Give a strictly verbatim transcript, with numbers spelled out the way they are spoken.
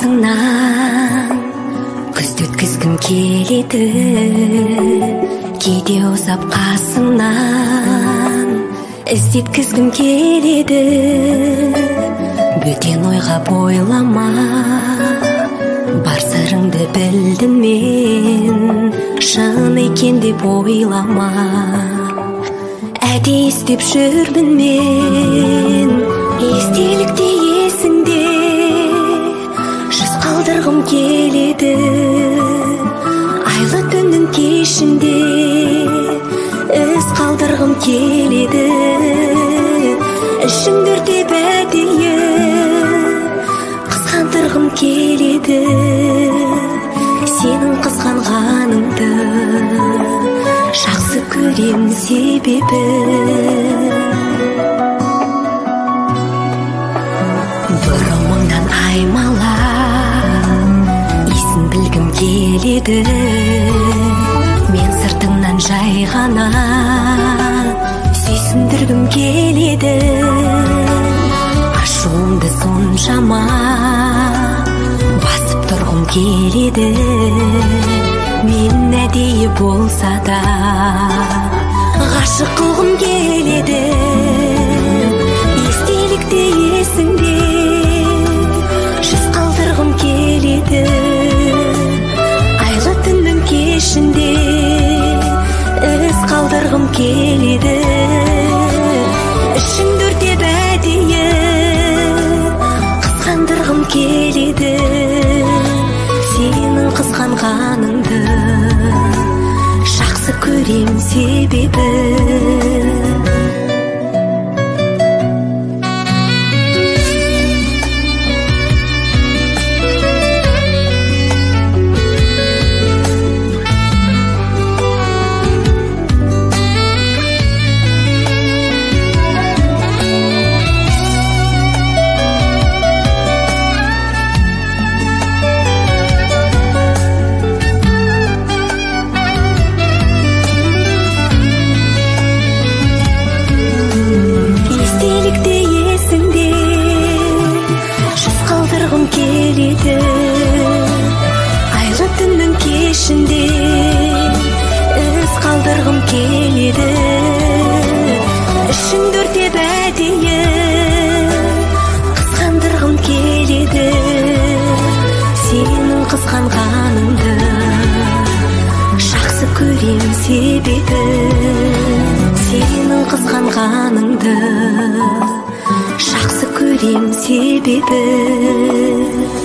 қасыңнан күзді өткізгім келеді, кейде ұзап қасыңнан іздеткізгім келеді. Бөтен ойға бойлама, бар сырыңды білдім мен, шын екен деп ойлама. Әдейі іздеп жүрмін мен, естелікте есіңде жүз қалдырғым келеді. Айлы түннің кешінде із қалдырғым келеді. Ішіңді өртеп әдейі қызғандырғым келеді. Сенің қызғанғаныңды жақсы көрем себебі, бұрымыңнан аймала есін білгім келеді. Мен сыртыңнан жай ғана сүйсіндіргім келеді. Ашуымды соншама басып тұрғым келеді. Мен әдейі болса да ғашық қылғым келеді. Естелікте есіңде жүз қалдырғым келеді. Айлы түннің кешінде із қалдырғым келеді. Ішіңді өртеп әдейі қызғандырғым келеді. Сенің қызғанғаныңды жақсы көрем себебі. Айлы түннің кешінде із қалдырғым келеді. Ішіңді өртеп әдейі қызғандырғым келеді. Сенің қызғанғаныңды жақсы көрем себебі, сенің қызғанғаныңды жақсы көрем себебі.